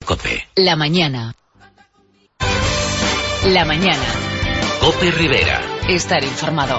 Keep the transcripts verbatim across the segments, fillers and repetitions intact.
COPE. La mañana. La mañana. COPE Rivera. Estar informado.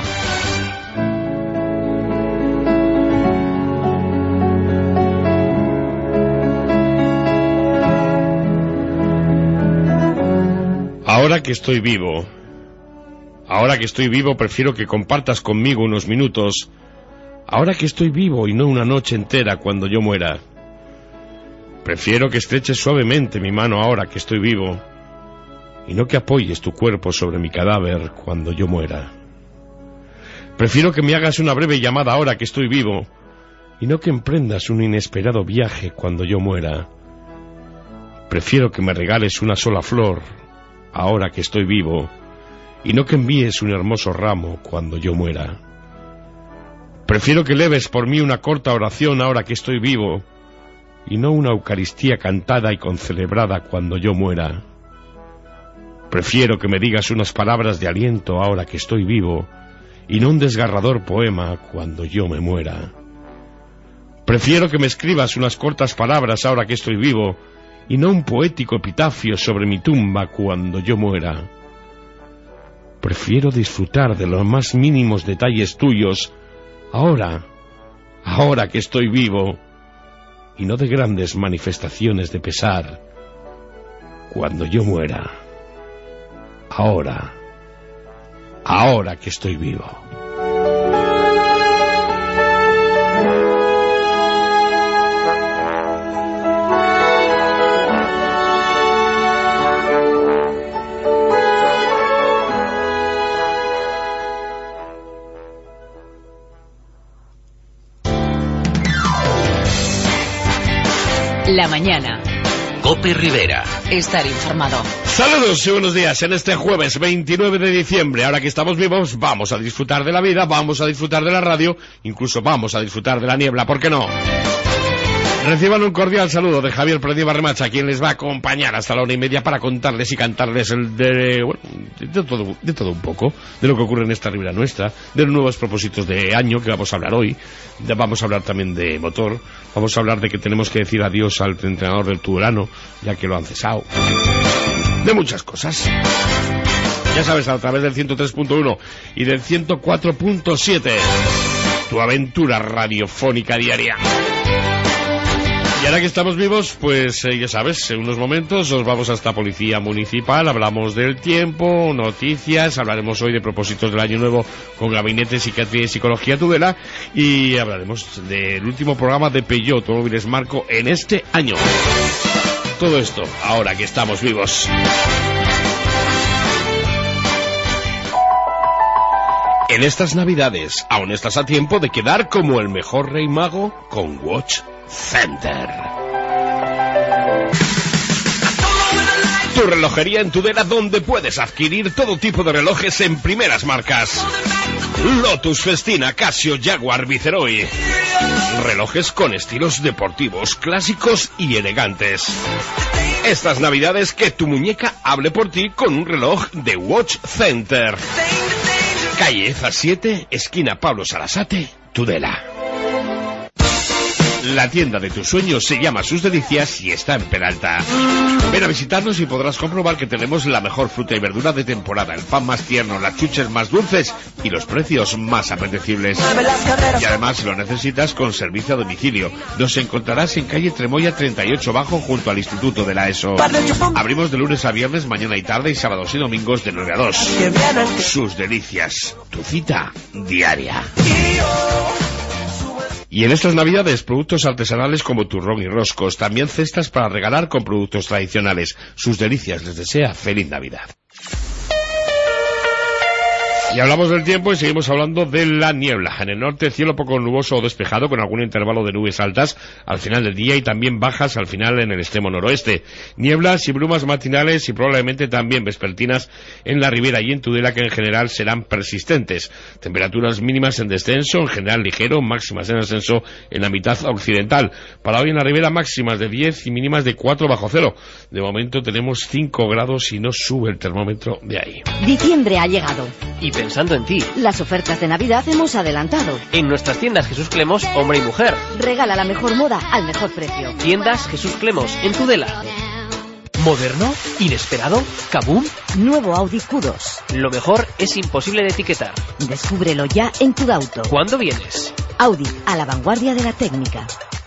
Ahora que estoy vivo, ahora que estoy vivo prefiero que compartas conmigo unos minutos. Ahora que estoy vivo y no una noche entera cuando yo muera. Prefiero que estreches suavemente mi mano ahora que estoy vivo y no que apoyes tu cuerpo sobre mi cadáver cuando yo muera. Prefiero que me hagas una breve llamada ahora que estoy vivo y no que emprendas un inesperado viaje cuando yo muera. Prefiero que me regales una sola flor ahora que estoy vivo y no que envíes un hermoso ramo cuando yo muera. Prefiero que leves por mí una corta oración ahora que estoy vivo y no una Eucaristía cantada y concelebrada cuando yo muera. Prefiero que me digas unas palabras de aliento ahora que estoy vivo y no un desgarrador poema cuando yo me muera. Prefiero que me escribas unas cortas palabras ahora que estoy vivo y no un poético epitafio sobre mi tumba cuando yo muera. Prefiero disfrutar de los más mínimos detalles tuyos ahora, ahora que estoy vivo, y no de grandes manifestaciones de pesar cuando yo muera. Ahora, ahora que estoy vivo. La mañana. COPE Rivera. Estar informado. Saludos y buenos días en este jueves veintinueve de diciembre. Ahora que estamos vivos, vamos a disfrutar de la vida, vamos a disfrutar de la radio, incluso vamos a disfrutar de la niebla, ¿por qué no? Reciban un cordial saludo de Javier Prediva Remacha, quien les va a acompañar hasta la una y media para contarles y cantarles el de, bueno, de todo, de todo un poco, de lo que ocurre en esta Ribera nuestra, de los nuevos propósitos de año que vamos a hablar hoy, de, vamos a hablar también de motor, vamos a hablar de que tenemos que decir adiós al entrenador del Tudelano, ya que lo han cesado, de muchas cosas. Ya sabes, a través del ciento tres punto uno y del ciento cuatro punto siete, tu aventura radiofónica diaria. Y ahora que estamos vivos, pues eh, ya sabes, en unos momentos nos vamos hasta Policía Municipal, hablamos del tiempo, noticias, hablaremos hoy de propósitos del año nuevo con Gabinete Psiquiatría y Psicología Tudela y hablaremos del último programa de Peugeot Automóviles Marco en este año. Todo esto, ahora que estamos vivos. En estas Navidades, aún estás a tiempo de quedar como el mejor rey mago con Watch Center. Tu relojería en Tudela, donde puedes adquirir todo tipo de relojes en primeras marcas. Lotus, Festina, Casio, Jaguar, Viceroy. Relojes con estilos deportivos, clásicos y elegantes. Estas Navidades que tu muñeca hable por ti con un reloj de Watch Center. Calle Eza siete, esquina Pablo Sarasate, Tudela. La tienda de tus sueños se llama Sus Delicias y está en Peralta. Ven a visitarnos y podrás comprobar que tenemos la mejor fruta y verdura de temporada, el pan más tierno, las chuches más dulces y los precios más apetecibles. Y además, si lo necesitas, con servicio a domicilio. Nos encontrarás en calle Tremoya treinta y ocho Bajo, junto al Instituto de la ESO. Abrimos de lunes a viernes, mañana y tarde, y sábados y domingos de nueve a dos. Sus Delicias, tu cita diaria. Y en estas Navidades, productos artesanales como turrón y roscos, también cestas para regalar con productos tradicionales. Sus Delicias les desea feliz Navidad. Y hablamos del tiempo y seguimos hablando de la niebla. En el norte, cielo poco nuboso o despejado con algún intervalo de nubes altas al final del día y también bajas al final en el extremo noroeste. Nieblas y brumas matinales y probablemente también vespertinas en la ribera y en Tudela, que en general serán persistentes. Temperaturas mínimas en descenso, en general ligero, máximas en ascenso en la mitad occidental. Para hoy en la ribera, máximas de diez y mínimas de cuatro bajo cero. De momento tenemos cinco grados y no sube el termómetro de ahí. Diciembre ha llegado. Y pensando en ti. Las ofertas de Navidad hemos adelantado. En nuestras tiendas Jesús Clemos, hombre y mujer. Regala la mejor moda al mejor precio. Tiendas Jesús Clemos, en Tudela. ¿Moderno? ¿Inesperado? ¿Kaboom? Nuevo Audi Q dos. Lo mejor es imposible de etiquetar. Descúbrelo ya en Tudauto. ¿Cuándo vienes? Audi, a la vanguardia de la técnica.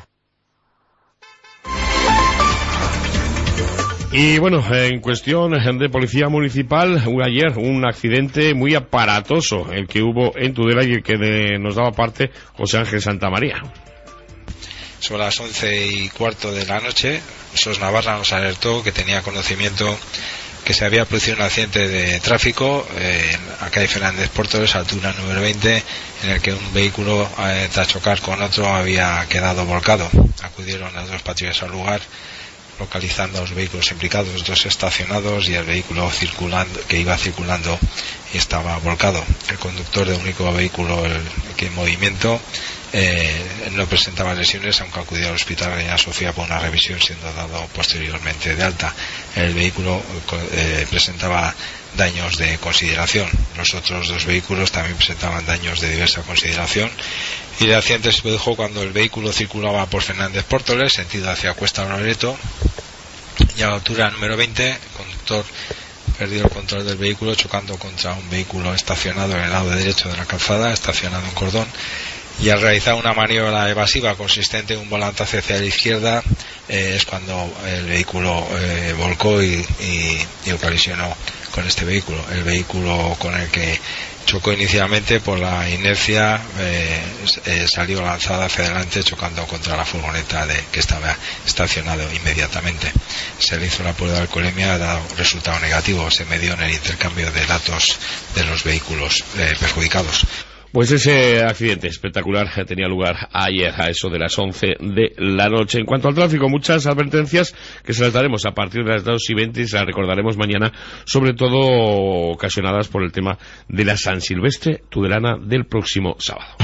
Y bueno, en cuestión de policía municipal, ayer un accidente muy aparatoso, el que hubo en Tudela y el que de, nos daba parte José Ángel Santamaría. Son las once y cuarto de la noche, SOS Navarra nos alertó que tenía conocimiento que se había producido un accidente de tráfico eh, en la calle Fernández Pórtoles, altura número veinte, en el que un vehículo, eh, tras chocar con otro, había quedado volcado. Acudieron las dos patrullas al lugar, localizando a los vehículos implicados, dos estacionados y el vehículo circulando que iba circulando y estaba volcado. El conductor del único vehículo el, que en movimiento eh, no presentaba lesiones, aunque acudió al hospital de Reina Sofía por una revisión, siendo dado posteriormente de alta. El vehículo eh, presentaba daños de consideración. Los otros dos vehículos también presentaban daños de diversa consideración. Y el accidente se produjo cuando el vehículo circulaba por Fernández Pórtoles, sentido hacia Cuesta Loreto, y a la altura número veinte, el conductor perdió el control del vehículo chocando contra un vehículo estacionado en el lado derecho de la calzada, estacionado en cordón, y al realizar una maniobra evasiva consistente en un volantazo hacia la izquierda, eh, es cuando el vehículo eh, volcó y, y, y colisionó con este vehículo. El vehículo con el que chocó inicialmente, por la inercia, eh, eh, salió lanzada hacia adelante, chocando contra la furgoneta de, que estaba estacionado inmediatamente. Se le hizo la prueba de alcoholemia, ha dado resultado negativo. Se medió en el intercambio de datos de los vehículos eh, perjudicados. Pues ese accidente espectacular tenía lugar ayer a eso de las once de la noche. En cuanto al tráfico, muchas advertencias que se las daremos a partir de las dos y veinte y se las recordaremos mañana, sobre todo ocasionadas por el tema de la San Silvestre Tudelana del próximo sábado.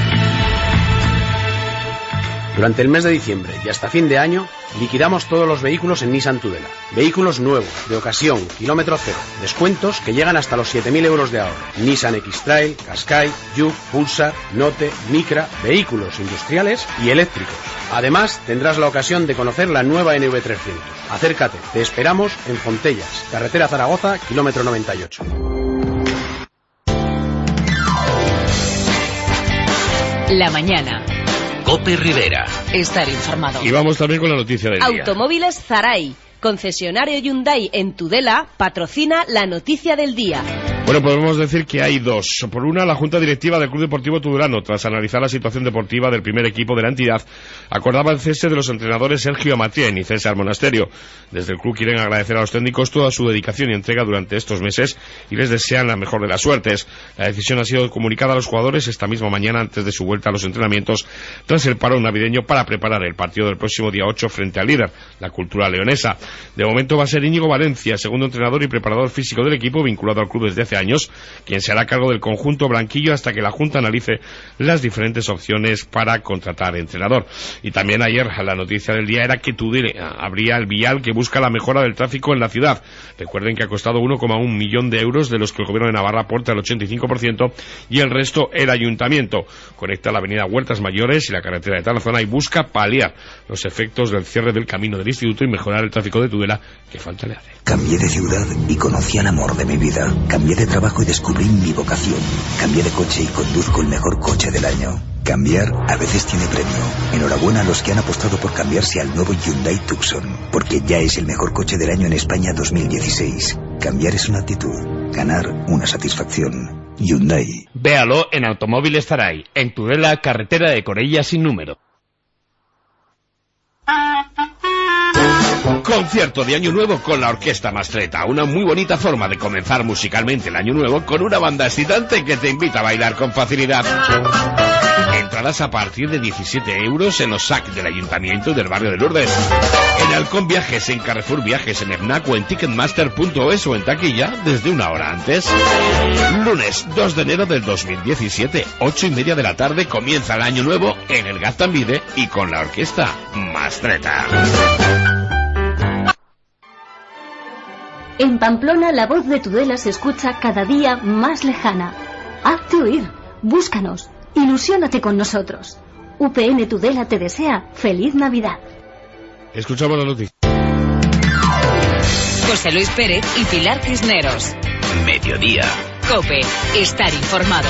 Durante el mes de diciembre y hasta fin de año, liquidamos todos los vehículos en Nissan Tudela. Vehículos nuevos, de ocasión, kilómetro cero, descuentos que llegan hasta los siete mil euros de ahorro. Nissan X-Trail, Qashqai, Juke, Pulsar, Note, Micra, vehículos industriales y eléctricos. Además, tendrás la ocasión de conocer la nueva N V trescientos. Acércate, te esperamos en Fontellas, carretera Zaragoza, kilómetro noventa y ocho. La mañana. COPE Rivera. Estar informado. Y vamos también con la noticia del día. Automóviles Zaray, concesionario Hyundai en Tudela, patrocina la noticia del día. Bueno, podemos decir que hay dos. Por una, la Junta Directiva del Club Deportivo Tudelano, tras analizar la situación deportiva del primer equipo de la entidad, acordaba el cese de los entrenadores Sergio Amatrién y César Monasterio. Desde el club quieren agradecer a los técnicos toda su dedicación y entrega durante estos meses y les desean la mejor de las suertes. La decisión ha sido comunicada a los jugadores esta misma mañana antes de su vuelta a los entrenamientos tras el paro navideño para preparar el partido del próximo día ocho frente al líder, la Cultura Leonesa. De momento va a ser Íñigo Valencia, segundo entrenador y preparador físico del equipo, vinculado al club desde hace años, quien se hará cargo del conjunto blanquillo hasta que la Junta analice las diferentes opciones para contratar entrenador. Y también ayer la noticia del día era que Tudela abría el vial que busca la mejora del tráfico en la ciudad. Recuerden que ha costado uno coma uno millón de euros, de los que el gobierno de Navarra aporta el ochenta y cinco por ciento y el resto el ayuntamiento. Conecta la avenida Huertas Mayores y la carretera de Tarazona y busca paliar los efectos del cierre del camino del instituto y mejorar el tráfico de Tudela, que falta le hace. Cambié de ciudad y conocí al amor de mi vida. Cambié de trabajo y descubrí mi vocación. Cambié de coche y conduzco el mejor coche del año. Cambiar a veces tiene premio. Enhorabuena a los que han apostado por cambiarse al nuevo Hyundai Tucson, porque ya es el mejor coche del año en España dos mil dieciséis. Cambiar es una actitud, ganar una satisfacción. Hyundai. Véalo en Automóviles Zaray, en Tudela, carretera de Corella sin número. Concierto de Año Nuevo con la Orquesta Mastreta, una muy bonita forma de comenzar musicalmente el Año Nuevo con una banda excitante que te invita a bailar con facilidad. Entradas a partir de diecisiete euros en los S A C del Ayuntamiento y del barrio de Lourdes. En Halcón Viajes, en Carrefour Viajes, en FNAC o en Ticketmaster punto es o en taquilla desde una hora antes. Lunes dos de enero del dos mil diecisiete, ocho y media de la tarde, comienza el Año Nuevo en el Gaztambide y con la Orquesta Mastreta. En Pamplona, la voz de Tudela se escucha cada día más lejana. Hazte oír, búscanos, ilusiónate con nosotros. U P N Tudela te desea feliz Navidad. Escuchamos la noticia. José Luis Pérez y Pilar Cisneros. Mediodía. COPE. Estar informado.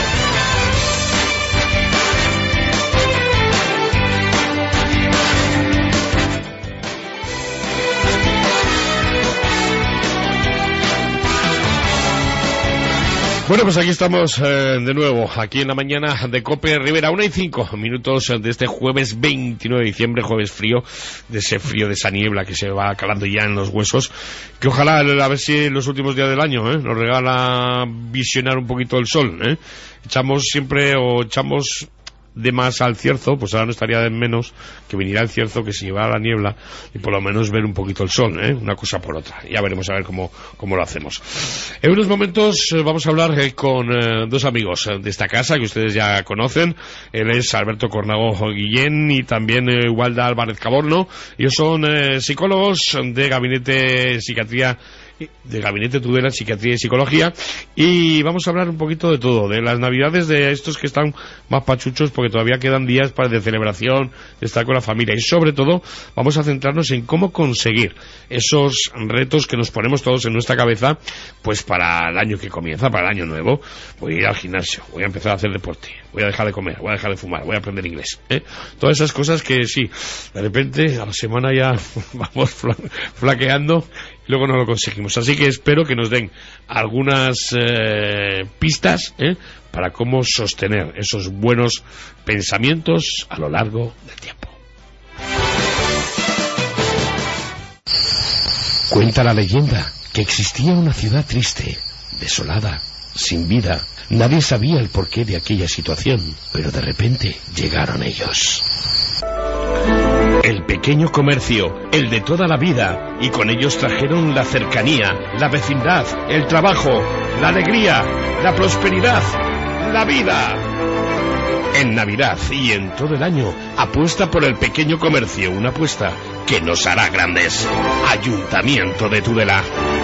Bueno, pues aquí estamos eh, de nuevo, aquí en la mañana de COPE Rivera, una y cinco minutos de este jueves veintinueve de diciembre, jueves frío, de ese frío, de esa niebla que se va calando ya en los huesos, que ojalá, a ver si en los últimos días del año, ¿eh? nos regala visionar un poquito el sol, ¿eh? Echamos siempre, o echamos de más al cierzo, pues ahora no estaría de menos que viniera el cierzo, que se llevara la niebla y por lo menos ver un poquito el sol, ¿eh? Una cosa por otra. Ya veremos a ver cómo, cómo lo hacemos. En unos momentos eh, vamos a hablar eh, con eh, dos amigos eh, de esta casa que ustedes ya conocen. Él es Alberto Cornago Guillén y también eh, Walda Álvarez Caborno. Ellos son eh, psicólogos de Gabinete Psiquiatría de Gabinete Tudela, Psiquiatría y Psicología, y vamos a hablar un poquito de todo, de las navidades, de estos que están más pachuchos porque todavía quedan días para de celebración, de estar con la familia, y sobre todo vamos a centrarnos en cómo conseguir esos retos que nos ponemos todos en nuestra cabeza, pues para el año que comienza, para el año nuevo. Voy a ir al gimnasio, voy a empezar a hacer deporte, voy a dejar de comer, voy a dejar de fumar, voy a aprender inglés, ¿eh? Todas esas cosas que sí, de repente a la semana ya vamos flaqueando y luego no lo conseguimos. Así que espero que nos den algunas eh, pistas ¿eh? para cómo sostener esos buenos pensamientos a lo largo del tiempo. Cuenta la leyenda que existía una ciudad triste, desolada, sin vida. Nadie sabía el porqué de aquella situación, pero de repente llegaron ellos. El pequeño comercio, el de toda la vida, y con ellos trajeron la cercanía, la vecindad, el trabajo, la alegría, la prosperidad, la vida. En Navidad y en todo el año, apuesta por el pequeño comercio, una apuesta que nos hará grandes. Ayuntamiento de Tudela.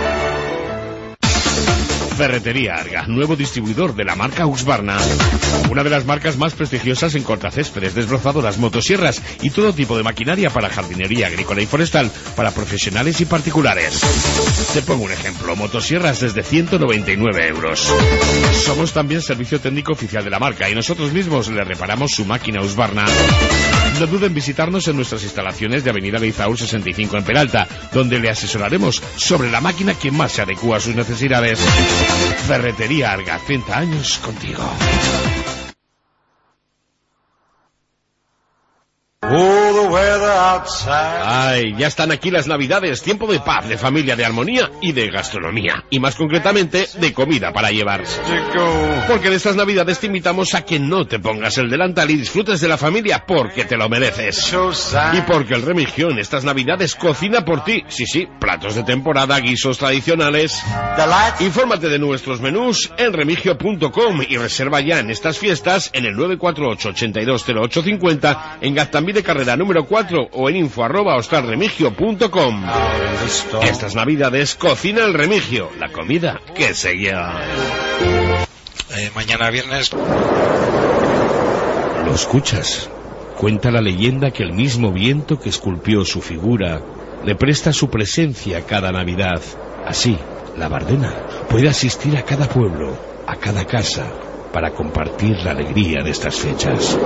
Ferretería Arga, nuevo distribuidor de la marca Husqvarna, una de las marcas más prestigiosas en cortacéspedes, desbrozadoras, motosierras y todo tipo de maquinaria para jardinería agrícola y forestal para profesionales y particulares. Te pongo un ejemplo, motosierras desde ciento noventa y nueve euros. Somos también servicio técnico oficial de la marca y nosotros mismos le reparamos su máquina Husqvarna. No duden en visitarnos en nuestras instalaciones de Avenida Leizaúl sesenta y cinco en Peralta, donde le asesoraremos sobre la máquina que más se adecúa a sus necesidades. Ferretería Arga, treinta años contigo. Ay, ya están aquí las Navidades, tiempo de paz, de familia, de armonía y de gastronomía. Y más concretamente, de comida para llevar. Porque de estas Navidades te invitamos a que no te pongas el delantal y disfrutes de la familia porque te lo mereces. Y porque el Remigio en estas Navidades cocina por ti. Sí, sí, platos de temporada, guisos tradicionales. Infórmate de nuestros menús en remigio punto com y reserva ya en estas fiestas en el nueve cuatro ocho, ochenta y dos cero ocho cincuenta en Gaztambide de Carrera número cuatro o en info arroba hostalremigio punto com. Estas Navidades cocina el Remigio, la comida que se lleva. Eh, mañana viernes. ¿Lo escuchas? Cuenta la leyenda que el mismo viento que esculpió su figura le presta su presencia cada Navidad. Así, la Bardena puede asistir a cada pueblo, a cada casa, para compartir la alegría de estas fechas.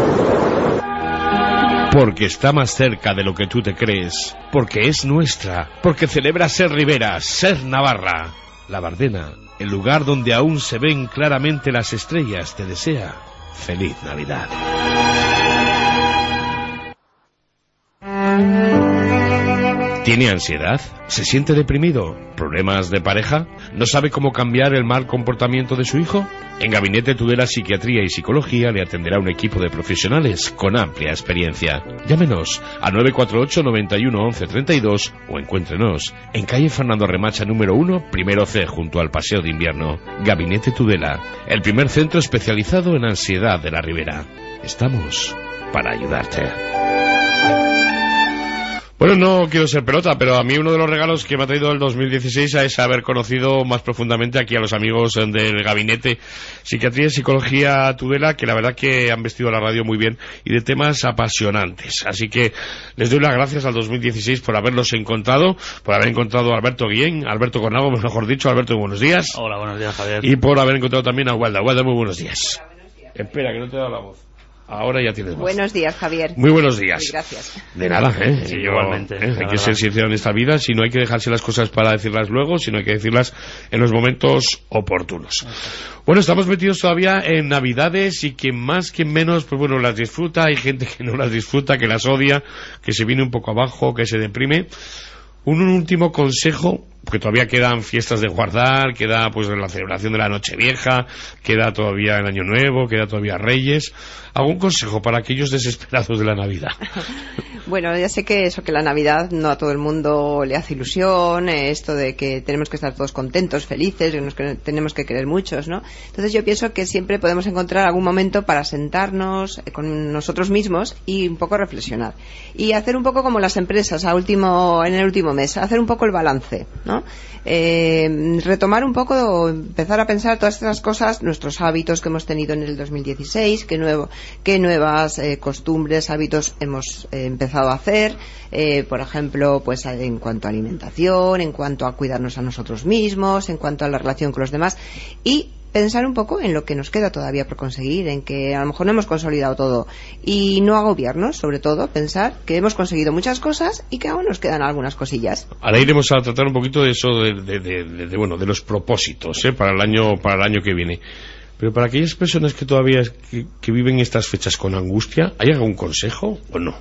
Porque está más cerca de lo que tú te crees, porque es nuestra, porque celebra ser Rivera, ser Navarra. La Bardena, el lugar donde aún se ven claramente las estrellas, te desea feliz Navidad. ¿Tiene ansiedad? ¿Se siente deprimido? ¿Problemas de pareja? ¿No sabe cómo cambiar el mal comportamiento de su hijo? En Gabinete Tudela Psiquiatría y Psicología le atenderá un equipo de profesionales con amplia experiencia. Llámenos a nueve cuatro ocho, noventa y uno, once treinta y dos o encuéntrenos en calle Fernando Remacha número uno, primero C, junto al Paseo de Invierno. Gabinete Tudela, el primer centro especializado en ansiedad de la Ribera. Estamos para ayudarte. Bueno, no quiero ser pelota, pero a mí uno de los regalos que me ha traído el dos mil dieciséis es haber conocido más profundamente aquí a los amigos del gabinete Psiquiatría y Psicología Tudela, que la verdad que han vestido la radio muy bien y de temas apasionantes. Así que les doy las gracias al dos mil dieciséis por haberlos encontrado, por haber encontrado a Alberto Guillén, Alberto Cornago, mejor dicho. Alberto, buenos días. Hola, buenos días, Javier. Y por haber encontrado también a Walda. Walda, muy buenos días. Hola, buenos días. Espera, que no te he dado la voz. Ahora ya tienes voz. Buenos días, Javier. Muy buenos días. Muy gracias. De nada, ¿eh? Sí, Yo, igualmente. ¿eh? Hay que ser sincero en esta vida, si no hay que dejarse las cosas para decirlas luego, sino hay que decirlas en los momentos oportunos. Okay. Bueno, estamos metidos todavía en Navidades y quien más, quien menos, pues bueno, las disfruta. Hay gente que no las disfruta, que las odia, que se viene un poco abajo, que se deprime. Un, un último consejo, porque todavía quedan fiestas de guardar, queda pues la celebración de la Nochevieja, queda todavía el Año Nuevo, queda todavía Reyes. ¿Algún consejo para aquellos desesperados de la Navidad? Bueno, ya sé que eso, que la Navidad no a todo el mundo le hace ilusión, eh, esto de que tenemos que estar todos contentos, felices, que nos que tenemos que querer muchos, ¿no? Entonces yo pienso que siempre podemos encontrar algún momento para sentarnos eh, con nosotros mismos y un poco reflexionar. Y hacer un poco como las empresas a último, en el último mes, hacer un poco el balance, ¿no? Eh, retomar un poco, empezar a pensar todas estas cosas, nuestros hábitos que hemos tenido en el dos mil dieciséis, qué, nuevo, qué nuevas eh, costumbres, hábitos hemos eh, empezado a hacer, eh, por ejemplo, pues en cuanto a alimentación, en cuanto a cuidarnos a nosotros mismos, en cuanto a la relación con los demás, y pensar un poco en lo que nos queda todavía por conseguir, en que a lo mejor no hemos consolidado todo, y no agobiarnos, sobre todo pensar que hemos conseguido muchas cosas y que aún nos quedan algunas cosillas. Ahora iremos a tratar un poquito de eso, de, de, de, de, de bueno, de los propósitos, ¿eh? para el año, para el año que viene. Pero para aquellas personas que todavía que, que viven estas fechas con angustia, ¿hay algún consejo o no?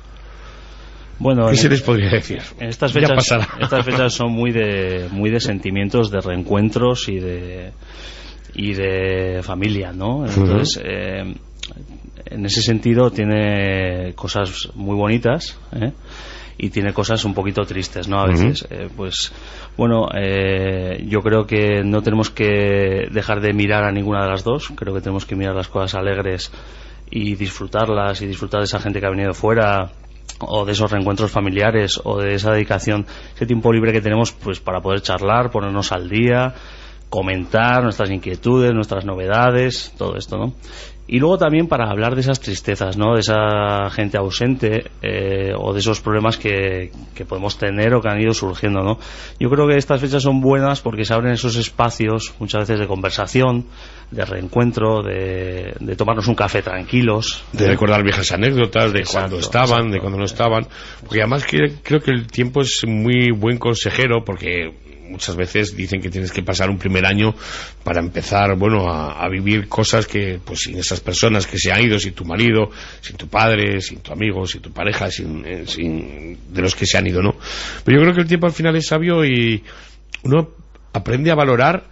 Bueno, ¿qué en, se les podría decir? En estas fechas, estas fechas son muy de, muy de sentimientos, de reencuentros y de y de familia, ¿no? Entonces, uh-huh. eh, en ese sentido tiene cosas muy bonitas, ¿eh? Y tiene cosas un poquito tristes, ¿no? A veces, uh-huh. eh, pues, bueno, eh, yo creo que no tenemos que dejar de mirar a ninguna de las dos. Creo que tenemos que mirar las cosas alegres y disfrutarlas y disfrutar de esa gente que ha venido fuera, o de esos reencuentros familiares, o de esa dedicación, ese tiempo libre que tenemos, pues, para poder charlar, ponernos al día, comentar nuestras inquietudes, nuestras novedades, todo esto, ¿no? Y luego también para hablar de esas tristezas, ¿no? De esa gente ausente, eh, o de esos problemas que, que podemos tener o que han ido surgiendo, ¿no? Yo creo que estas fechas son buenas porque se abren esos espacios, muchas veces de conversación, de reencuentro, de, de tomarnos un café tranquilos. De recordar viejas anécdotas, de exacto, cuando estaban, exacto, de cuando no estaban. Porque además que, creo que el tiempo es muy buen consejero, porque muchas veces dicen que tienes que pasar un primer año para empezar, bueno, a, a vivir cosas que, pues, sin esas personas que se han ido, sin tu marido, sin tu padre, sin tu amigo, sin tu pareja, sin, eh, sin de los que se han ido, ¿no? Pero yo creo que el tiempo al final es sabio y uno aprende a valorar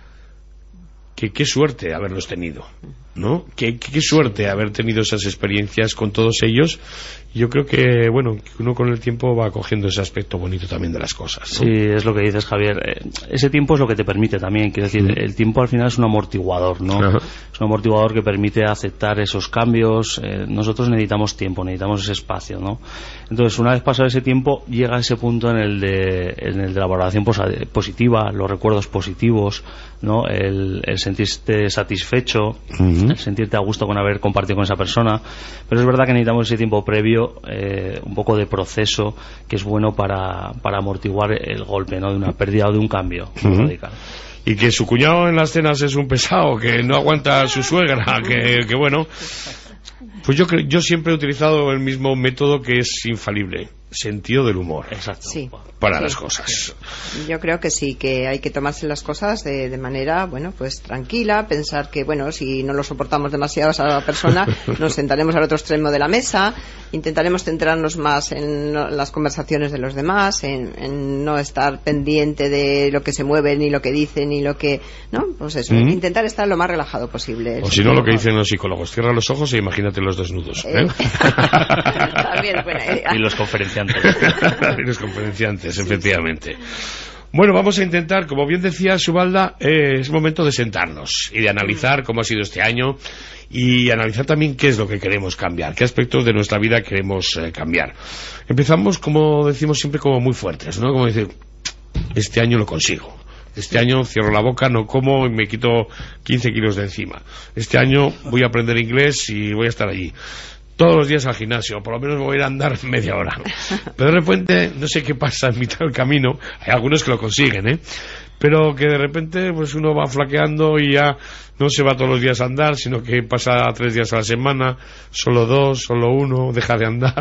que qué suerte haberlos tenido, ¿no? Qué, qué, qué suerte haber tenido esas experiencias con todos ellos. Yo creo que, bueno, que uno con el tiempo va cogiendo ese aspecto bonito también de las cosas, ¿no? Sí, es lo que dices, Javier. Eh, ese tiempo es lo que te permite también, quiero decir, mm. el tiempo al final es un amortiguador, ¿no? Ajá. Es un amortiguador que permite aceptar esos cambios. Eh, nosotros necesitamos tiempo, necesitamos ese espacio, ¿no? Entonces, una vez pasado ese tiempo, llega ese punto en el de, en el de la valoración positiva, los recuerdos positivos, ¿no? El, el sentirte satisfecho, uh-huh. el sentirte a gusto con haber compartido con esa persona. Pero es verdad que necesitamos ese tiempo previo, eh, un poco de proceso, que es bueno para, para amortiguar el golpe, ¿no? De una pérdida o de un cambio uh-huh. radical. Y que su cuñado en las cenas es un pesado, que no aguanta a su suegra, que, que bueno. Pues yo, yo siempre he utilizado el mismo método que es infalible: sentido del humor. Exacto. Sí. Para sí, las cosas. Sí. Yo creo que sí, que hay que tomarse las cosas de, de manera, bueno, pues tranquila, pensar que, bueno, si no lo soportamos demasiado a la persona, nos sentaremos al otro extremo de la mesa, intentaremos centrarnos más en las conversaciones de los demás, en, en no estar pendiente de lo que se mueve, ni lo que dicen, ni lo que, ¿no? Pues eso, mm-hmm. intentar estar lo más relajado posible. O si no, lo que dicen los psicólogos: cierra los ojos e imagínate los desnudos, ¿eh? Eh, también es buena idea. Y los conferenciantes. Y los conferenciantes, sí, efectivamente. Sí. Bueno, vamos a intentar, como bien decía Subalda, eh, es momento de sentarnos y de analizar cómo ha sido este año y analizar también qué es lo que queremos cambiar, qué aspectos de nuestra vida queremos eh, cambiar. Empezamos, como decimos siempre, como muy fuertes, ¿no? Como decir, este año lo consigo. Este año cierro la boca, no como y me quito quince kilos de encima. Este año voy a aprender inglés y voy a estar allí. Todos los días al gimnasio, por lo menos me voy a ir a andar media hora. Pero de repente, no sé qué pasa en mitad del camino, hay algunos que lo consiguen, ¿eh? Pero que de repente pues uno va flaqueando y ya no se va todos los días a andar, sino que pasa tres días a la semana, solo dos, solo uno, deja de andar.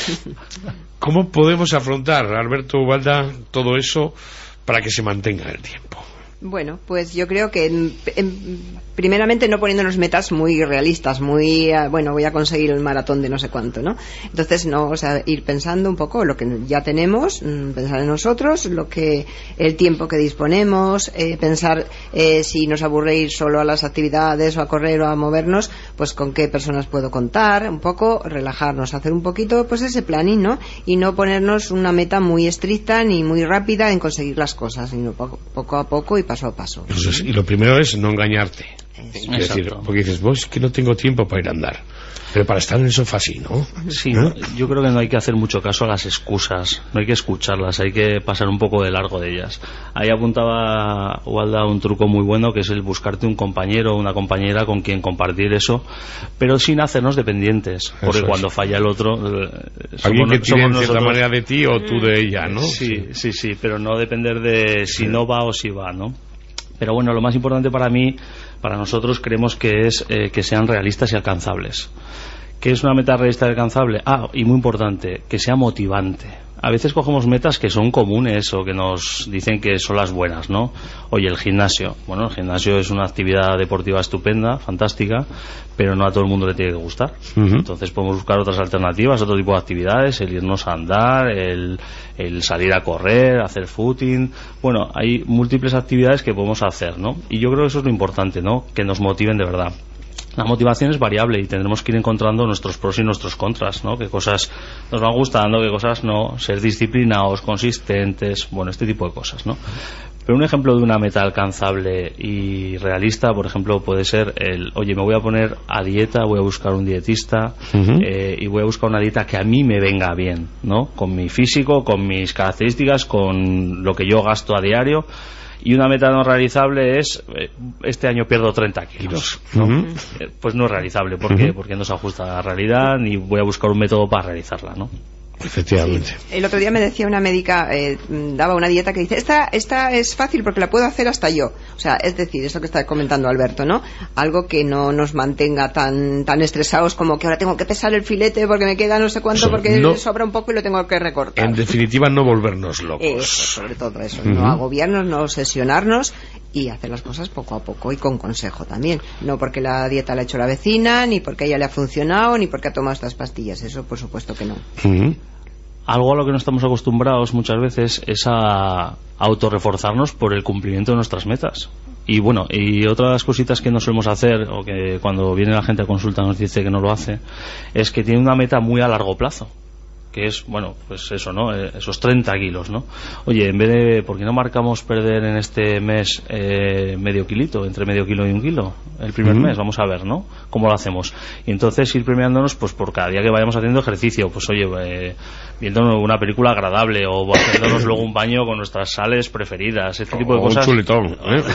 ¿Cómo podemos afrontar, Alberto Ubalda, todo eso para que se mantenga en el tiempo? Bueno, pues yo creo que en, en, primeramente no poniéndonos metas muy realistas, muy, uh, bueno, voy a conseguir el maratón de no sé cuánto, ¿no? Entonces, no, o sea, ir pensando un poco lo que ya tenemos, pensar en nosotros, lo que, el tiempo que disponemos, eh, pensar eh, si nos aburre ir solo a las actividades o a correr o a movernos, pues con qué personas puedo contar, un poco relajarnos, hacer un poquito, pues ese planning, ¿no? Y no ponernos una meta muy estricta ni muy rápida en conseguir las cosas, sino poco, poco a poco y paso a paso. Pues, y lo primero es no engañarte. Es decir, porque dices, vos que no tengo tiempo para ir a andar. Pero para estar en el sofá sí, ¿no? Sí, ¿no? Yo creo que no hay que hacer mucho caso a las excusas, no hay que escucharlas, hay que pasar un poco de largo de ellas. Ahí apuntaba Ubalda un truco muy bueno, que es el buscarte un compañero o una compañera con quien compartir eso, pero sin hacernos dependientes, porque eso cuando es. Falla el otro... Somos, alguien que tiene en cierta nosotros... manera de ti o tú de ella, ¿no? Sí, sí, sí, pero no depender de si sí. no va o si va, ¿no? Pero bueno, lo más importante para mí, para nosotros, creemos que es eh, que sean realistas y alcanzables. ¿Qué es una meta realista y alcanzable? Ah, y muy importante, que sea motivante. A veces cogemos metas que son comunes o que nos dicen que son las buenas, ¿no? Oye, el gimnasio. Bueno, el gimnasio es una actividad deportiva estupenda, fantástica, pero no a todo el mundo le tiene que gustar. Uh-huh. Entonces podemos buscar otras alternativas, otro tipo de actividades, el irnos a andar, el, el salir a correr, hacer footing. Bueno, hay múltiples actividades que podemos hacer, ¿no? Y yo creo que eso es lo importante, ¿no? Que nos motiven de verdad. La motivación es variable y tendremos que ir encontrando nuestros pros y nuestros contras, ¿no? Qué cosas nos van gustando, qué cosas no, ser disciplinados, consistentes, bueno, este tipo de cosas, ¿no? Pero un ejemplo de una meta alcanzable y realista, por ejemplo, puede ser el, oye, me voy a poner a dieta, voy a buscar un dietista, uh-huh. eh, y voy a buscar una dieta que a mí me venga bien, ¿no? Con mi físico, con mis características, con lo que yo gasto a diario. Y una meta no realizable es, eh, este año pierdo treinta kilos, ¿no? Uh-huh. Eh, pues no es realizable, ¿por qué? Uh-huh. Porque no se ajusta a la realidad ni voy a buscar un método para realizarla, ¿no? Efectivamente. Sí. El otro día me decía una médica, eh, daba una dieta que dice, esta, esta es fácil porque la puedo hacer hasta yo. O sea, es decir, eso que está comentando Alberto, ¿no? Algo que no nos mantenga tan tan estresados como que ahora tengo que pesar el filete porque me queda no sé cuánto, eso, porque no, sobra un poco y lo tengo que recortar. En definitiva, no volvernos locos. Eso, sobre todo eso. Uh-huh. No agobiarnos, no obsesionarnos y hacer las cosas poco a poco y con consejo también. No porque la dieta la ha hecho la vecina, ni porque a ella le ha funcionado, ni porque ha tomado estas pastillas. Eso, por supuesto que no. Uh-huh. Algo a lo que no estamos acostumbrados muchas veces es a autorreforzarnos por el cumplimiento de nuestras metas. Y bueno, y otras cositas que no solemos hacer, o que cuando viene la gente a consulta nos dice que no lo hace, es que tiene una meta muy a largo plazo, que es, bueno, pues eso, ¿no? Esos treinta kilos, ¿no? Oye, en vez de, ¿por qué no marcamos perder en este mes eh, medio kilito, entre medio kilo y un kilo? El primer uh-huh. mes, vamos a ver, ¿no? ¿Cómo lo hacemos? Y entonces ir premiándonos, pues por cada día que vayamos haciendo ejercicio, pues oye, eh, viendo una película agradable, o haciéndonos luego un baño con nuestras sales preferidas, este tipo de o cosas. Un chuletón, ¿eh? Bueno,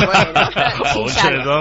bueno, o un chuletón.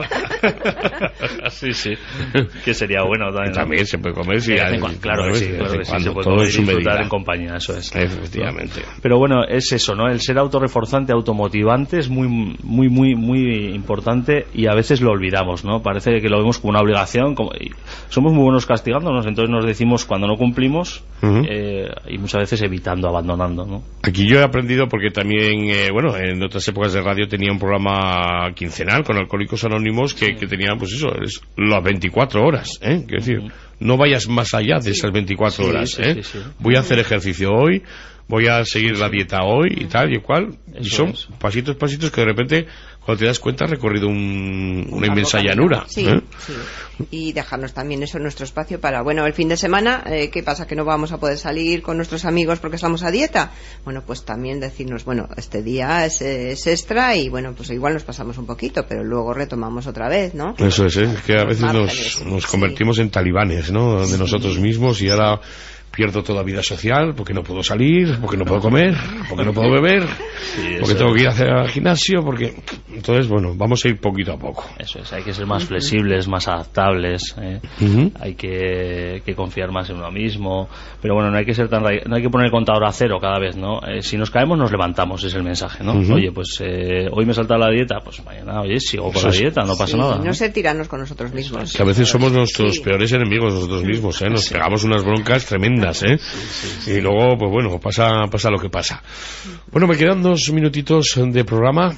Sí, sí. Que sería bueno también. También se puede comer, sí. Hay, hay, claro que sí, claro que sí. Se puede todo comer y disfrutar medida. En compañía, eso es. Efectivamente. ¿No? Pero bueno, es eso, ¿no? El ser autorreforzante, automotivante es muy, muy, muy, muy importante y a veces lo olvidamos, ¿no? Parece que lo vemos como una obligación. Como, y somos muy buenos castigándonos, entonces nos decimos cuando no cumplimos uh-huh. eh, y muchas veces evitando, abandonando, ¿no? Aquí yo he aprendido porque también, eh, bueno, en otras épocas de radio tenía un programa quincenal con Alcohólicos Anónimos que, sí. que tenía, pues eso, es las veinticuatro horas, ¿eh? Quiero decir, uh-huh. no vayas más allá de esas veinticuatro sí, horas, sí, ¿eh? Sí, sí. Voy a hacer ejercicio hoy, voy a seguir la dieta hoy y tal y cual. Eso y son es. pasitos, pasitos que de repente, cuando te das cuenta, has recorrido un, una inmensa llanura. Sí, ¿eh? sí. Y dejarnos también eso en nuestro espacio para, bueno, el fin de semana, eh, ¿qué pasa? Que no vamos a poder salir con nuestros amigos porque estamos a dieta. Bueno, pues también decirnos, bueno, este día es, es extra y, bueno, pues igual nos pasamos un poquito, pero luego retomamos otra vez, ¿no? Eso es, ¿eh? Es que a veces márgenes, nos, nos convertimos en talibanes, ¿no? De nosotros mismos y ahora pierdo toda vida social porque no puedo salir, porque no puedo comer, porque no puedo beber, Sí, porque eso tengo es. que ir a hacer al gimnasio, porque... Entonces, bueno, vamos a ir poquito a poco. Eso es, hay que ser más flexibles, más adaptables, ¿eh? Uh-huh. Hay que, que confiar más en uno mismo, pero bueno, no hay que ser tan ra- no hay que poner el contador a cero cada vez, ¿no? Eh, si nos caemos nos levantamos, es el mensaje, ¿no? Uh-huh. Oye, pues eh, hoy me he saltado la dieta, pues mañana, oye, sigo con Eso la es. dieta, no pasa Sí, nada, no ¿no? ser tiranos con nosotros mismos. Que a veces somos nuestros Sí. peores enemigos nosotros mismos, ¿eh? Nos pegamos unas broncas tremendas, ¿eh? Y luego, pues bueno, pasa, pasa lo que pasa. Bueno, me quedan dos minutitos de programa.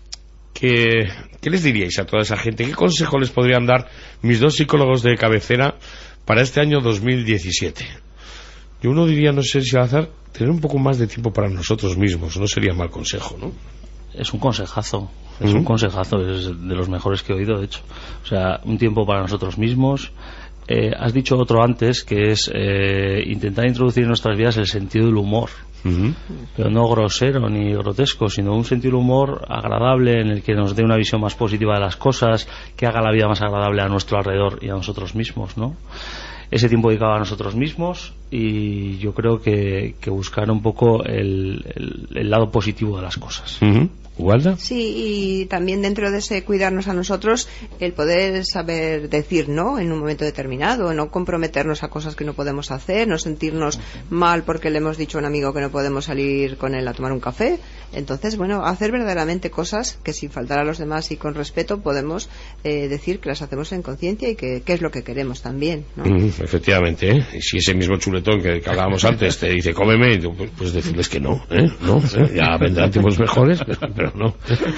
¿Qué, ¿Qué les diríais a toda esa gente? ¿Qué consejo les podrían dar mis dos psicólogos de cabecera para este año dos mil diecisiete? Yo uno diría, no sé si al azar, tener un poco más de tiempo para nosotros mismos. No sería mal consejo, ¿no? Es un consejazo, es Ujú. un consejazo, es de los mejores que he oído, de hecho. O sea, un tiempo para nosotros mismos. Eh, has dicho otro antes, que es eh, intentar introducir en nuestras vidas el sentido del humor. Uh-huh. Pero no grosero ni grotesco, sino un sentido del humor agradable en el que nos dé una visión más positiva de las cosas, que haga la vida más agradable a nuestro alrededor y a nosotros mismos, ¿no? Ese tiempo dedicado a nosotros mismos y yo creo que, que buscar un poco el, el, el lado positivo de las cosas. Uh-huh. ¿Ubalda? Sí, y también dentro de ese cuidarnos a nosotros, el poder saber decir no en un momento determinado, no comprometernos a cosas que no podemos hacer, no sentirnos mal porque le hemos dicho a un amigo que no podemos salir con él a tomar un café. Entonces, bueno, hacer verdaderamente cosas que sin faltar a los demás y con respeto podemos eh, decir que las hacemos en conciencia y que, que es lo que queremos también, ¿no? Uh-huh. Efectivamente, ¿eh? Y si ese mismo chuletón que, que hablábamos antes te dice cómeme, y tú, pues, pues decirles que no, ¿eh? No, ¿eh? Ya vendrán tiempos mejores, pero, pero no.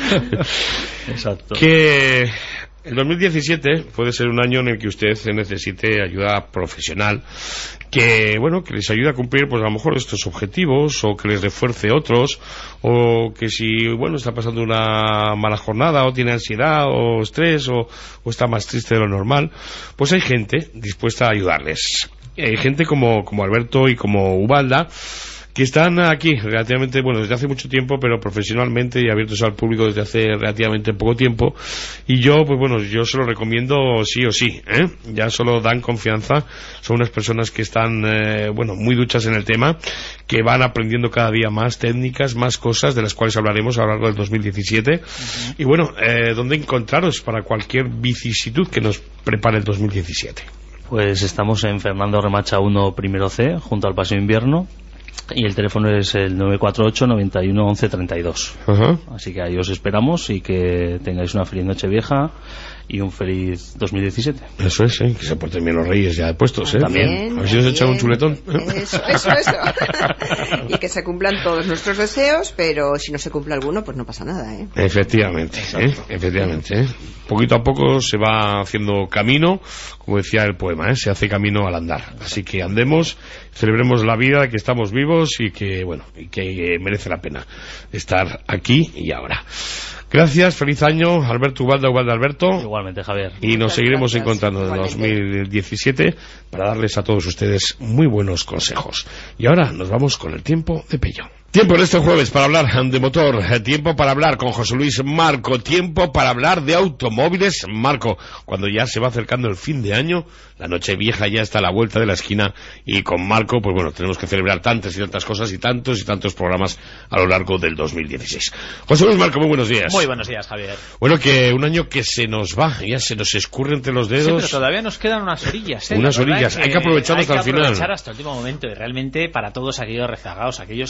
Exacto. Que el dos mil diecisiete puede ser un año en el que usted necesite ayuda profesional que, bueno, que les ayude a cumplir, pues a lo mejor estos objetivos, o que les refuerce otros, o que si, bueno, está pasando una mala jornada, o tiene ansiedad, o estrés, o, o está más triste de lo normal, pues hay gente dispuesta a ayudarles. Hay gente como, como Alberto y como Ubalda, que están aquí relativamente, bueno, desde hace mucho tiempo, pero profesionalmente y abiertos al público desde hace relativamente poco tiempo. Y yo, pues bueno, yo se lo recomiendo sí o sí, ¿eh? Ya solo dan confianza. Son unas personas que están, eh, bueno, muy duchas en el tema, que van aprendiendo cada día más técnicas, más cosas, de las cuales hablaremos a lo largo del dos mil diecisiete. Uh-huh. Y bueno, eh, ¿dónde encontraros para cualquier vicisitud que nos prepare el dos mil diecisiete? Pues estamos en Fernando Remacha uno, primero C, junto al Paseo Invierno. Y el teléfono es el nueve cuatro ocho, noventa y uno, once, treinta y dos. Uh-huh. Así que ahí os esperamos y que tengáis una feliz noche vieja y un feliz dos mil diecisiete. Eso es, ¿eh? Que se porten bien los reyes ya puestos, ¿eh? También. A ver si nos echan un chuletón. Eso, eso, eso. Y que se cumplan todos nuestros deseos, pero si no se cumple alguno, pues no pasa nada, ¿eh? Efectivamente, ¿eh? Efectivamente, ¿eh? Poquito a poco se va haciendo camino, como decía el poema, ¿eh? Se hace camino al andar. Así que andemos, celebremos la vida, que estamos vivos y que, bueno, y que merece la pena estar aquí y ahora. Gracias, feliz año, Alberto Ubalda, Ubalda Alberto. Igualmente, Javier. Y nos Muchas seguiremos gracias. encontrando en dos mil diecisiete para darles a todos ustedes muy buenos consejos. Y ahora nos vamos con el tiempo de Pello. Tiempo en este jueves para hablar de motor, tiempo para hablar con José Luis Marco, tiempo para hablar de automóviles. Marco, cuando ya se va acercando el fin de año, la noche vieja ya está a la vuelta de la esquina y con Marco, pues bueno, tenemos que celebrar tantas y tantas cosas y tantos y tantos programas a lo largo del dos mil dieciséis. José Luis Marco, muy buenos días. Muy buenos días, Javier. Bueno, que un año que se nos va, ya se nos escurre entre los dedos. Sí, pero todavía nos quedan unas orillas, ¿eh? Unas La verdad orillas, es hay que aprovechar hasta el final. Hay que aprovechar hasta el último momento y realmente para todos aquellos rezagados, aquellos que les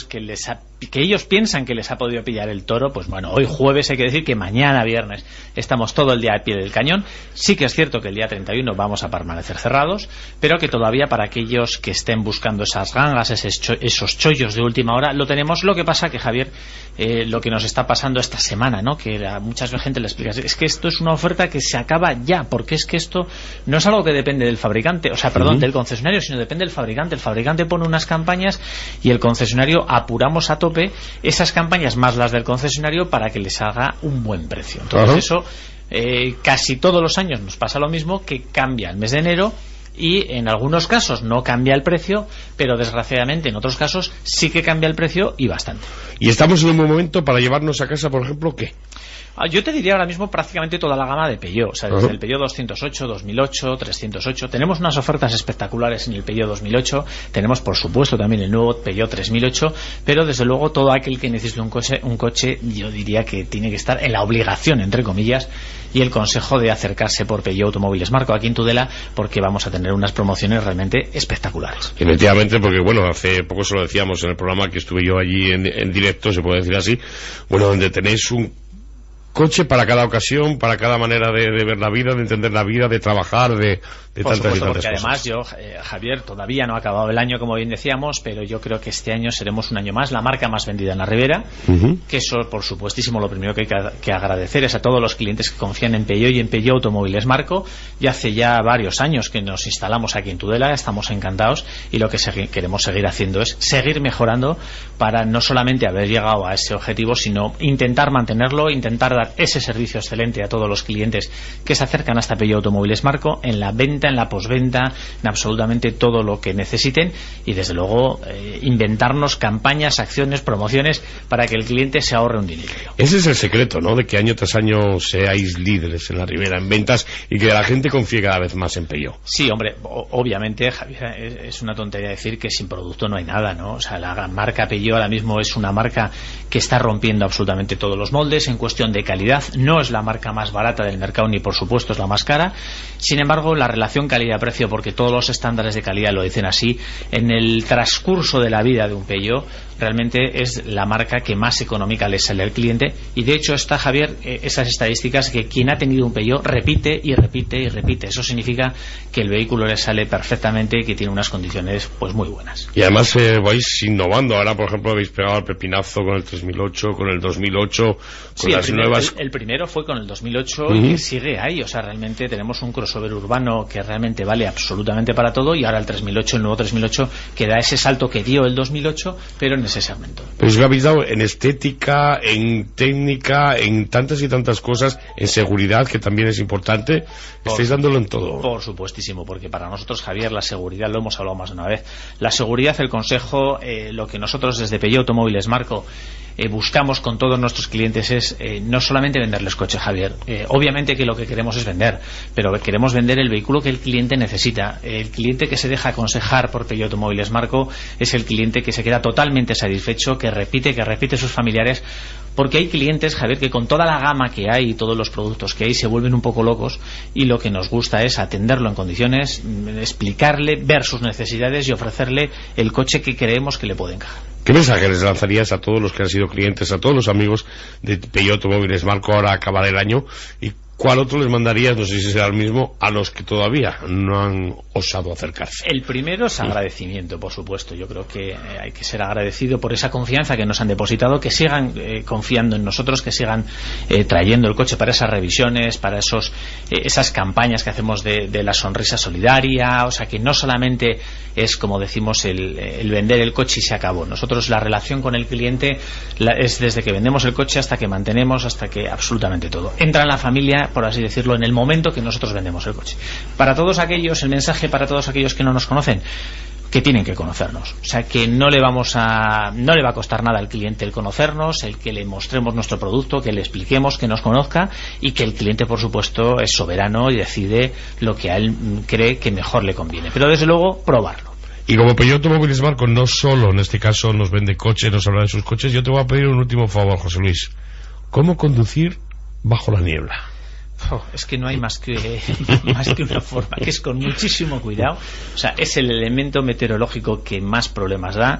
ha, que ellos piensan que les ha podido pillar el toro, pues bueno, hoy jueves hay que decir que mañana viernes estamos todo el día al pie del cañón. Sí que es cierto que el día treinta y uno vamos a permanecer cerrados, pero que todavía para aquellos que estén buscando esas gangas, esos, cho esos chollos de última hora, lo tenemos. Lo que pasa que, Javier, eh, lo que nos está pasando esta semana, ¿no? Que a mucha gente le explicas, es que esto es una oferta que se acaba ya, porque es que esto no es algo que depende del fabricante, o sea, perdón, uh-huh. del concesionario, sino depende del fabricante. El fabricante pone unas campañas y el concesionario apuramos a tope esas campañas más las del concesionario para que les haga un buen precio. Entonces, uh-huh. eso eh, casi todos los años nos pasa lo mismo, que cambia el mes de enero. Y en algunos casos no cambia el precio, pero desgraciadamente en otros casos sí que cambia el precio, y bastante. Y estamos en un buen momento para llevarnos a casa, por ejemplo, ¿qué? Yo te diría ahora mismo prácticamente toda la gama de Peugeot, o sea, desde uh-huh. el Peugeot doscientos ocho, dos mil ocho, trescientos ocho. Tenemos unas ofertas espectaculares en el Peugeot dos mil ocho, tenemos por supuesto también el nuevo Peugeot tres mil ocho, pero desde luego todo aquel que necesite un coche, un coche yo diría que tiene que estar en la obligación, entre comillas, y el consejo de acercarse por Peugeot Automóviles Marco aquí en Tudela, porque vamos a tener unas promociones realmente espectaculares. Efectivamente, porque bueno, hace poco se lo decíamos en el programa que estuve yo allí en, en directo, se puede decir así, bueno, donde tenéis un coche para cada ocasión, para cada manera de, de ver la vida, de entender la vida, de trabajar, de, de por tantas supuesto, y tantas porque cosas. Además, yo, eh, Javier, todavía no ha acabado el año, como bien decíamos, pero yo creo que este año seremos un año más la marca más vendida en la Ribera, uh-huh. que eso, por supuestísimo, lo primero que hay que, que agradecer es a todos los clientes que confían en Peugeot y en Peugeot Automóviles Marco. Y hace ya varios años que nos instalamos aquí en Tudela, estamos encantados, y lo que segui queremos seguir haciendo es seguir mejorando para no solamente haber llegado a ese objetivo, sino intentar mantenerlo, intentar dar ese servicio excelente a todos los clientes que se acercan hasta Peugeot Automóviles Marco, en la venta, en la posventa, en absolutamente todo lo que necesiten, y desde luego eh, inventarnos campañas, acciones, promociones para que el cliente se ahorre un dinero. Ese es el secreto, ¿no? De que año tras año seáis líderes en la Ribera en ventas y que la gente confíe cada vez más en Peugeot. Sí, hombre, obviamente, Javier, es una tontería decir que sin producto no hay nada, ¿no? O sea, la marca Peugeot ahora mismo es una marca que está rompiendo absolutamente todos los moldes en cuestión de calidad. No es la marca más barata del mercado, ni por supuesto es la más cara. Sin embargo, la relación calidad-precio, porque todos los estándares de calidad lo dicen así, en el transcurso de la vida de un Peugeot, realmente es la marca que más económica le sale al cliente. Y de hecho está, Javier, eh, esas estadísticas que quien ha tenido un Peugeot repite y repite y repite. Eso significa que el vehículo le sale perfectamente y que tiene unas condiciones pues muy buenas. Y además eh, vais innovando. Ahora, por ejemplo, habéis pegado el pepinazo con el tres mil ocho, con el dos mil ocho, con sí, las el primer, nuevas... El, el primero fue con el dos mil ocho, uh-huh. y sigue ahí. O sea, realmente tenemos un crossover urbano que realmente vale absolutamente para todo, y ahora el tres mil ocho, el nuevo tres mil ocho, que da ese salto que dio el dos mil ocho, pero en ese segmento. Pero es que habéis dado en estética, en técnica, en tantas y tantas cosas, en seguridad, que también es importante. Por, estáis dándolo en todo. Por supuestísimo, porque para nosotros, Javier, la seguridad, lo hemos hablado más de una vez, la seguridad, el consejo, eh, lo que nosotros desde Peugeot Automóviles Marco Eh, buscamos con todos nuestros clientes es eh, no solamente venderles coches, Javier. Eh, obviamente que lo que queremos es vender, pero queremos vender el vehículo que el cliente necesita. El cliente que se deja aconsejar por Peugeot Automóviles Marco es el cliente que se queda totalmente satisfecho, que repite, que repite sus familiares, porque hay clientes, Javier, que con toda la gama que hay y todos los productos que hay se vuelven un poco locos, y lo que nos gusta es atenderlo en condiciones, explicarle, ver sus necesidades y ofrecerle el coche que creemos que le puede encajar. ¿Qué mensaje les lanzarías a todos los que han sido clientes, a todos los amigos de Peugeot Automóviles Marco ahora a acabar el año? ¿Y cuál otro les mandarías, no sé si será el mismo, a los que todavía no han osado acercarse? El primero es agradecimiento, por supuesto. Yo creo que hay que ser agradecido por esa confianza que nos han depositado, que sigan eh, confiando en nosotros, que sigan eh, trayendo el coche para esas revisiones, para esos eh, esas campañas que hacemos de, de la sonrisa solidaria. O sea, que no solamente es, como decimos, el, el vender el coche y se acabó. Nosotros la relación con el cliente la, es desde que vendemos el coche hasta que mantenemos, hasta que absolutamente todo. Entra en la familia, por así decirlo, en el momento que nosotros vendemos el coche. Para todos aquellos, el mensaje para todos aquellos que no nos conocen, que tienen que conocernos. O sea, que no le vamos a no le va a costar nada al cliente el conocernos, el que le mostremos nuestro producto, que le expliquemos, que nos conozca, y que el cliente, por supuesto, es soberano y decide lo que a él cree que mejor le conviene. Pero desde luego, probarlo. Y como Peugeot Automóviles Marco no solo en este caso nos vende coches, nos habla de sus coches, yo te voy a pedir un último favor, José Luis. ¿Cómo conducir bajo la niebla? Oh, es que no hay más que más que una forma, que es con muchísimo cuidado. O sea, es el elemento meteorológico que más problemas da.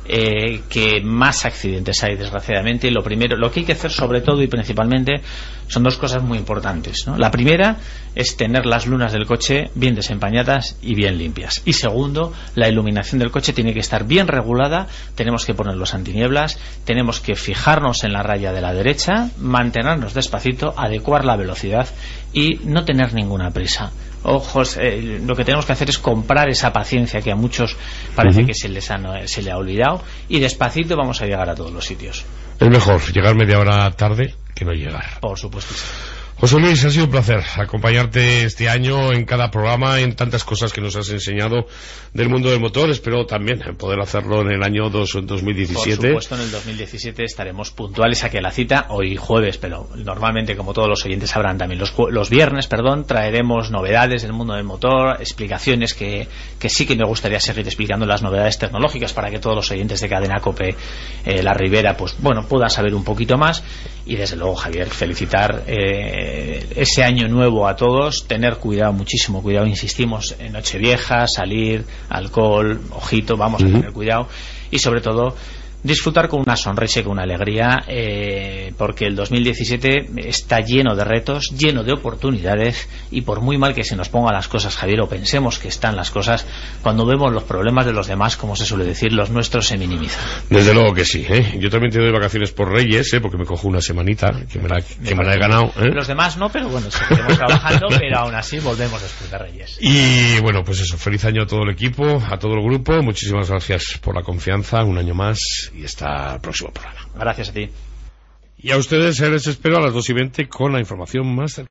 eh, que más accidentes hay, desgraciadamente. Y lo primero, lo que hay que hacer sobre todo y principalmente son dos cosas muy importantes, ¿no? La primera es tener las lunas del coche bien desempañadas y bien limpias. Y segundo, la iluminación del coche tiene que estar bien regulada, tenemos que poner los antinieblas, tenemos que fijarnos en la raya de la derecha, mantenernos despacito, adecuar la velocidad y no tener ninguna prisa. Ojos, eh, lo que tenemos que hacer es comprar esa paciencia que a muchos parece uh-huh. que se les ha, se le ha olvidado, y despacito vamos a llegar a todos los sitios. Es mejor llegar media hora tarde que no llegar. Por supuesto. José Luis, ha sido un placer acompañarte este año en cada programa, en tantas cosas que nos has enseñado del mundo del motor. Espero también poder hacerlo en el año dos mil diecisiete. Por supuesto, en el dos mil diecisiete estaremos puntuales aquí a la cita, hoy jueves, pero normalmente, como todos los oyentes sabrán también, los, los viernes, perdón, traeremos novedades del mundo del motor, explicaciones que, que sí que me gustaría seguir explicando, las novedades tecnológicas, para que todos los oyentes de Cadena COPE, eh, La Ribera, pues bueno, puedan saber un poquito más. Y desde luego, Javier, felicitar eh, ese año nuevo a todos, tener cuidado, muchísimo cuidado, insistimos, en Nochevieja, salir, alcohol, ojito, vamos uh-huh. a tener cuidado, y sobre todo disfrutar con una sonrisa y con una alegría, eh, porque el dos mil diecisiete está lleno de retos, lleno de oportunidades, y por muy mal que se nos pongan las cosas, Javier, o pensemos que están las cosas, cuando vemos los problemas de los demás, como se suele decir, los nuestros se minimizan. Desde luego que sí, ¿eh? Yo también te doy vacaciones por Reyes, ¿eh? Porque me cojo una semanita que me la, que me la he ganado, ¿eh? Los demás no, pero bueno, seguiremos trabajando, pero aún así volvemos después de Reyes. Y bueno, pues eso, feliz año a todo el equipo, a todo el grupo, muchísimas gracias por la confianza, un año más, y hasta el próximo programa. Gracias a ti. Y a ustedes les espero a las dos y veinte con la información más cercana.